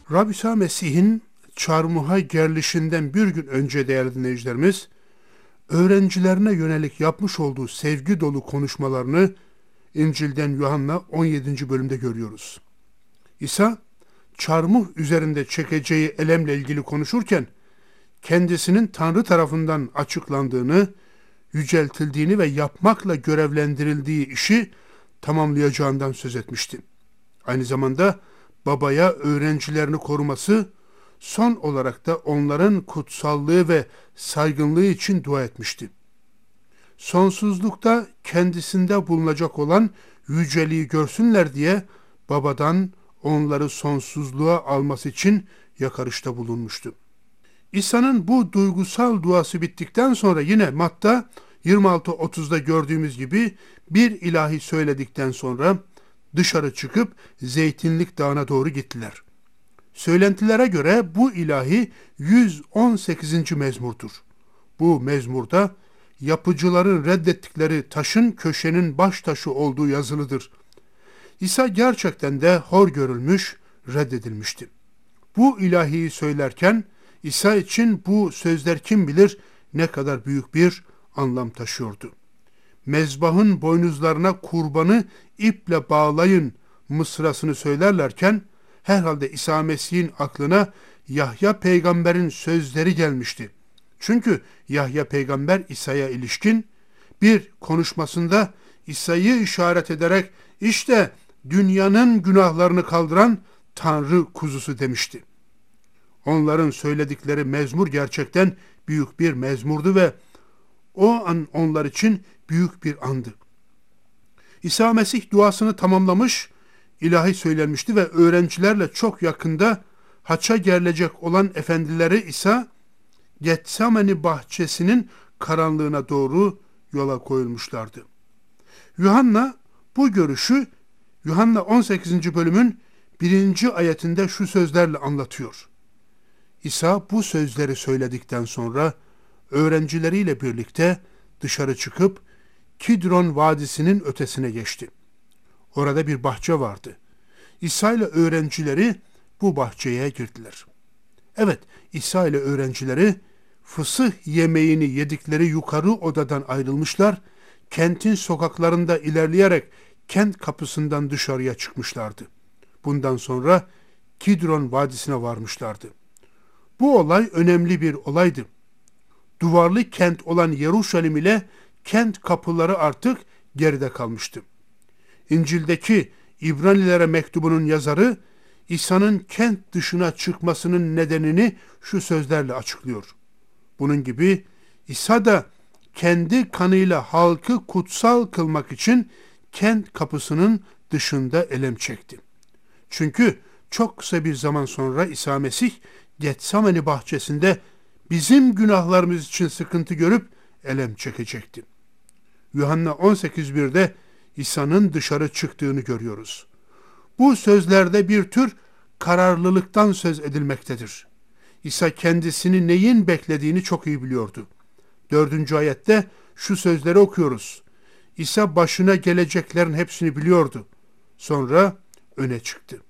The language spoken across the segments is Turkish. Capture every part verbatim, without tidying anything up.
Rab İsa Mesih'in çarmıha gerilişinden bir gün önce değerli dinleyicilerimiz, öğrencilerine yönelik yapmış olduğu sevgi dolu konuşmalarını İncil'den Yuhanna on yedinci bölümde görüyoruz. İsa, çarmıh üzerinde çekeceği elemle ilgili konuşurken, kendisinin Tanrı tarafından açıklandığını, yüceltildiğini ve yapmakla görevlendirildiği işi tamamlayacağından söz etmişti. Aynı zamanda babaya öğrencilerini koruması, son olarak da onların kutsallığı ve saygınlığı için dua etmişti. Sonsuzlukta kendisinde bulunacak olan yüceliği görsünler diye babadan onları sonsuzluğa alması için yakarışta bulunmuştu. İsa'nın bu duygusal duası bittikten sonra yine Matta yirmi altı otuzda gördüğümüz gibi bir ilahi söyledikten sonra dışarı çıkıp Zeytinlik Dağı'na doğru gittiler. Söylentilere göre bu ilahi yüz on sekizinci mezmurdur. Bu mezmurda yapıcıların reddettikleri taşın köşenin baş taşı olduğu yazılıdır. İsa gerçekten de hor görülmüş, reddedilmişti. Bu ilahiyi söylerken İsa için bu sözler kim bilir ne kadar büyük bir anlam taşıyordu. Mezbahın boynuzlarına kurbanı iple bağlayın mısrasını söylerlerken herhalde İsa Mesih'in aklına Yahya peygamberin sözleri gelmişti. Çünkü Yahya peygamber İsa'ya ilişkin bir konuşmasında İsa'yı işaret ederek işte dünyanın günahlarını kaldıran Tanrı kuzusu demişti. Onların söyledikleri mezmur gerçekten büyük bir mezmurdu ve o an onlar için büyük bir andı. İsa Mesih duasını tamamlamış, ilahi söylenmişti ve öğrencilerle çok yakında haça gerilecek olan efendileri İsa, Getsemani bahçesinin karanlığına doğru yola koyulmuşlardı. Yuhanna bu görüşü Yuhanna on sekizinci bölümün birinci ayetinde şu sözlerle anlatıyor. İsa bu sözleri söyledikten sonra öğrencileriyle birlikte dışarı çıkıp Kidron Vadisi'nin ötesine geçti. Orada bir bahçe vardı. İsa ile öğrencileri bu bahçeye girdiler. Evet, İsa ile öğrencileri fısıh yemeğini yedikleri yukarı odadan ayrılmışlar, kentin sokaklarında ilerleyerek kent kapısından dışarıya çıkmışlardı. Bundan sonra Kidron Vadisi'ne varmışlardı. Bu olay önemli bir olaydı. Duvarlı kent olan Yeruşalim ile kent kapıları artık geride kalmıştı. İncil'deki İbranilere mektubunun yazarı İsa'nın kent dışına çıkmasının nedenini şu sözlerle açıklıyor. Bunun gibi İsa da kendi kanıyla halkı kutsal kılmak için kent kapısının dışında elem çekti. Çünkü çok kısa bir zaman sonra İsa Mesih Getsemani bahçesinde bizim günahlarımız için sıkıntı görüp elem çekecekti. Yuhanna on sekiz birde İsa'nın dışarı çıktığını görüyoruz. Bu sözlerde bir tür kararlılıktan söz edilmektedir. İsa kendisini neyin beklediğini çok iyi biliyordu. Dördüncü ayette şu sözleri okuyoruz. İsa başına geleceklerin hepsini biliyordu. Sonra öne çıktı.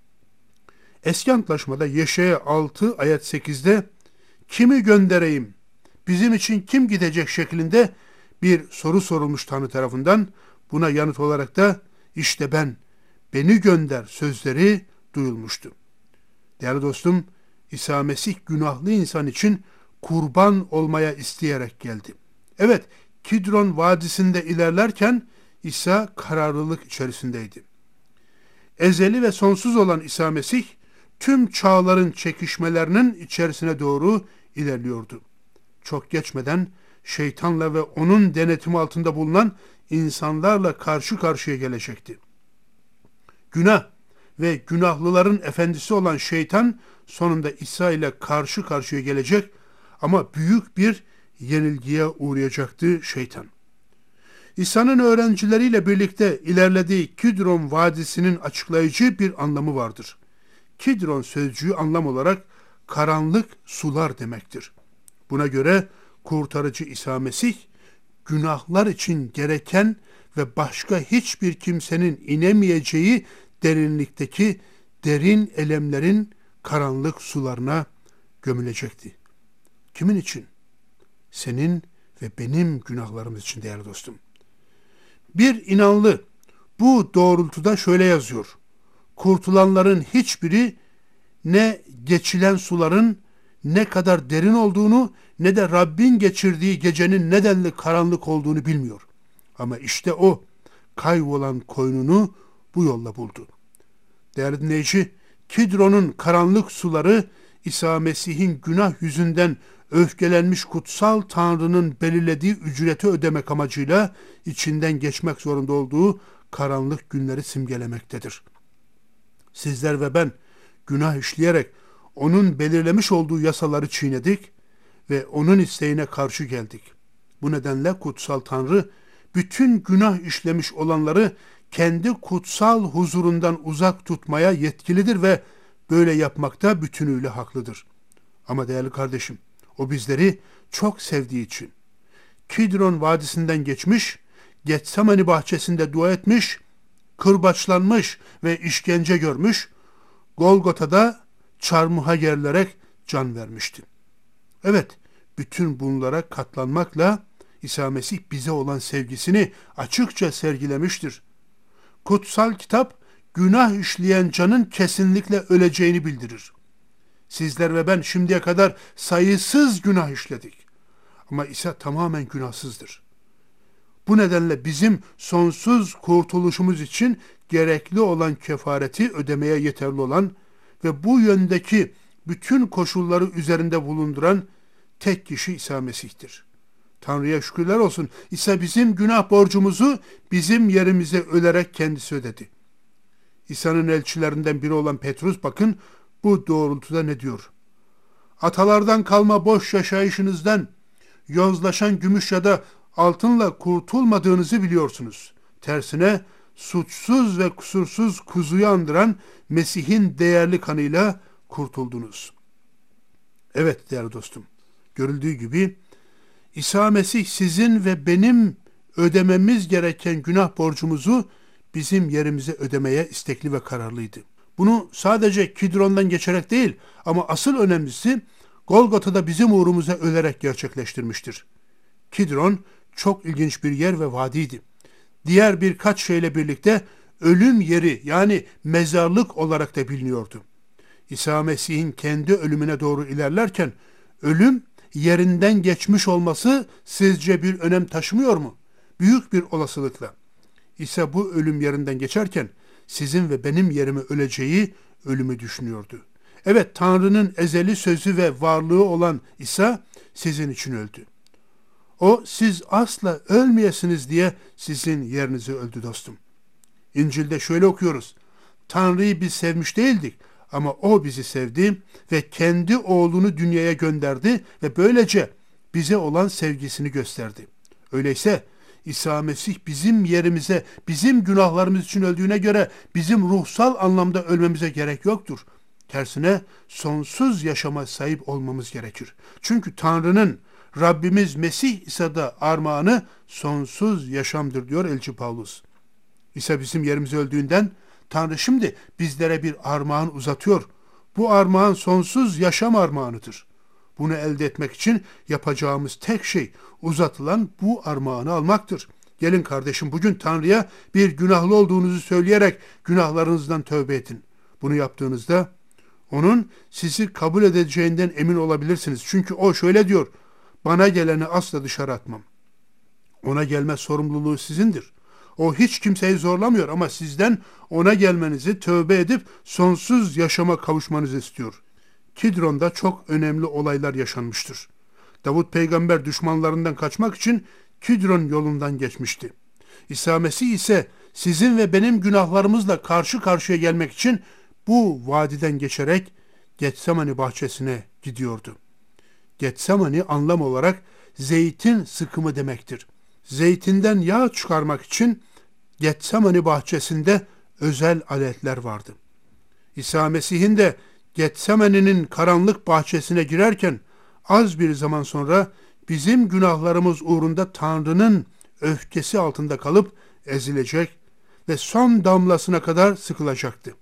Eski Antlaşmada Yeşaya altı ayet sekizde kimi göndereyim, bizim için kim gidecek şeklinde bir soru sorulmuş Tanrı tarafından. Buna yanıt olarak da işte ben, beni gönder sözleri duyulmuştu. Değerli dostum, İsa Mesih günahlı insan için kurban olmaya isteyerek geldi. Evet, Kidron Vadisi'nde ilerlerken İsa kararlılık içerisindeydi. Ezeli ve sonsuz olan İsa Mesih, tüm çağların çekişmelerinin içerisine doğru ilerliyordu. Çok geçmeden şeytanla ve onun denetimi altında bulunan insanlarla karşı karşıya gelecekti. Günah ve günahlıların efendisi olan şeytan sonunda İsa ile karşı karşıya gelecek ama büyük bir yenilgiye uğrayacaktı şeytan. İsa'nın öğrencileriyle birlikte ilerlediği Kidron Vadisi'nin açıklayıcı bir anlamı vardır. Kidron sözcüğü anlam olarak karanlık sular demektir. Buna göre kurtarıcı İsa Mesih, günahlar için gereken ve başka hiçbir kimsenin inemeyeceği derinlikteki derin elemlerin karanlık sularına gömülecekti. Kimin için? Senin ve benim günahlarımız için değerli dostum. Bir inanlı bu doğrultuda şöyle yazıyor: kurtulanların hiçbiri ne geçilen suların ne kadar derin olduğunu ne de Rabbin geçirdiği gecenin nedenli karanlık olduğunu bilmiyor. Ama işte o kaybolan koyununu bu yolla buldu. Değerli dinleyici, Kidron'un karanlık suları İsa Mesih'in günah yüzünden öfkelenmiş kutsal Tanrı'nın belirlediği ücreti ödemek amacıyla içinden geçmek zorunda olduğu karanlık günleri simgelemektedir. Sizler ve ben günah işleyerek onun belirlemiş olduğu yasaları çiğnedik ve onun isteğine karşı geldik. Bu nedenle kutsal Tanrı bütün günah işlemiş olanları kendi kutsal huzurundan uzak tutmaya yetkilidir ve böyle yapmakta bütünüyle haklıdır. Ama değerli kardeşim, o bizleri çok sevdiği için Kidron Vadisi'nden geçmiş, Getsemani bahçesinde dua etmiş, kırbaçlanmış ve işkence görmüş, Golgota'da çarmıha gerilerek can vermişti. Evet, bütün bunlara katlanmakla İsa Mesih bize olan sevgisini açıkça sergilemiştir. Kutsal kitap, günah işleyen canın kesinlikle öleceğini bildirir. Sizler ve ben şimdiye kadar sayısız günah işledik. Ama İsa tamamen günahsızdır. Bu nedenle bizim sonsuz kurtuluşumuz için gerekli olan kefareti ödemeye yeterli olan ve bu yöndeki bütün koşulları üzerinde bulunduran tek kişi İsa Mesih'tir. Tanrı'ya şükürler olsun. İsa bizim günah borcumuzu bizim yerimize ölerek kendisi ödedi. İsa'nın elçilerinden biri olan Petrus bakın bu doğrultuda ne diyor? Atalardan kalma boş yaşayışınızdan yozlaşan gümüş ya da altınla kurtulmadığınızı biliyorsunuz. Tersine suçsuz ve kusursuz kuzuyu andıran Mesih'in değerli kanıyla kurtuldunuz. Evet değerli dostum, görüldüğü gibi İsa Mesih sizin ve benim ödememiz gereken günah borcumuzu bizim yerimize ödemeye istekli ve kararlıydı. Bunu sadece Kidron'dan geçerek değil ama asıl önemlisi Golgota'da bizim uğrumuza ölerek gerçekleştirmiştir. Kidron çok ilginç bir yer ve vadiydi. Diğer birkaç şeyle birlikte ölüm yeri yani mezarlık olarak da biliniyordu. İsa Mesih'in kendi ölümüne doğru ilerlerken ölüm yerinden geçmiş olması sizce bir önem taşımıyor mu? Büyük bir olasılıkla. İsa bu ölüm yerinden geçerken sizin ve benim yerime öleceği ölümü düşünüyordu. Evet, Tanrı'nın ezeli sözü ve varlığı olan İsa sizin için öldü. O siz asla ölmeyesiniz diye sizin yerinize öldü dostum. İncil'de şöyle okuyoruz. Tanrı'yı biz sevmiş değildik ama o bizi sevdi ve kendi oğlunu dünyaya gönderdi ve böylece bize olan sevgisini gösterdi. Öyleyse İsa Mesih bizim yerimize, bizim günahlarımız için öldüğüne göre bizim ruhsal anlamda ölmemize gerek yoktur. Tersine sonsuz yaşama sahip olmamız gerekir. Çünkü Tanrı'nın Rabbimiz Mesih İsa'da armağanı sonsuz yaşamdır diyor Elçi Pavlus. İsa bizim yerimize öldüğünden Tanrı şimdi bizlere bir armağan uzatıyor. Bu armağan sonsuz yaşam armağanıdır. Bunu elde etmek için yapacağımız tek şey uzatılan bu armağanı almaktır. Gelin kardeşim bugün Tanrı'ya bir günahlı olduğunuzu söyleyerek günahlarınızdan tövbe edin. Bunu yaptığınızda onun sizi kabul edeceğinden emin olabilirsiniz. Çünkü o şöyle diyor, bana geleni asla dışarı atmam. Ona gelme sorumluluğu sizindir. O hiç kimseyi zorlamıyor ama sizden ona gelmenizi, tövbe edip sonsuz yaşama kavuşmanızı istiyor. Kidron'da çok önemli olaylar yaşanmıştır. Davut peygamber düşmanlarından kaçmak için Kidron yolundan geçmişti. İsa Mesih ise sizin ve benim günahlarımızla karşı karşıya gelmek için bu vadiden geçerek Getsemani bahçesine gidiyordu. Getsemani anlam olarak zeytin sıkımı demektir. Zeytinden yağ çıkarmak için Getsemani bahçesinde özel aletler vardı. İsa Mesih'in de Getsemani'nin karanlık bahçesine girerken az bir zaman sonra bizim günahlarımız uğrunda Tanrı'nın öfkesi altında kalıp ezilecek ve son damlasına kadar sıkılacaktı.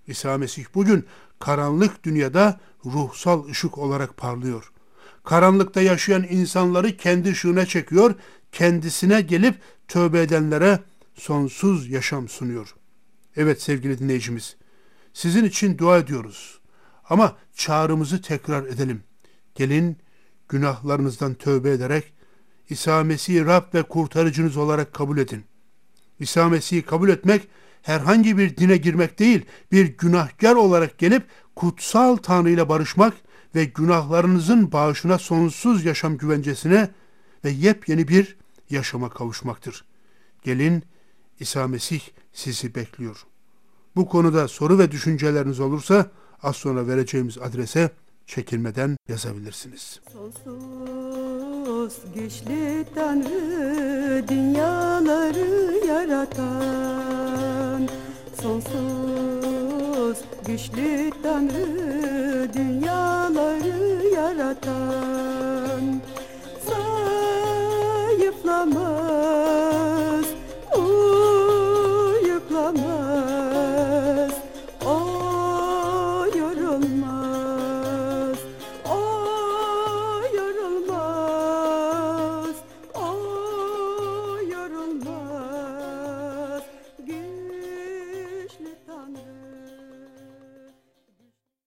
İsa Mesih bugün karanlık dünyada ruhsal ışık olarak parlıyor. Karanlıkta yaşayan insanları kendi ışığına çekiyor, kendisine gelip tövbe edenlere sonsuz yaşam sunuyor. Evet sevgili dinleyicimiz, sizin için dua ediyoruz. Ama çağrımızı tekrar edelim. Gelin günahlarınızdan tövbe ederek İsa Mesih'i Rab ve kurtarıcınız olarak kabul edin. İsa Mesih'i kabul etmek herhangi bir dine girmek değil, bir günahkar olarak gelip kutsal Tanrı ile barışmak ve günahlarınızın bağışına, sonsuz yaşam güvencesine ve yepyeni bir yaşama kavuşmaktır. Gelin, İsa Mesih sizi bekliyor. Bu konuda soru ve düşünceleriniz olursa az sonra vereceğimiz adrese çekinmeden yazabilirsiniz. Sonsuz güçlü Tanrı, dünyaları yaratan. Sonsuz güçlü Tanrı, dünyaları yaratan. Zayıflama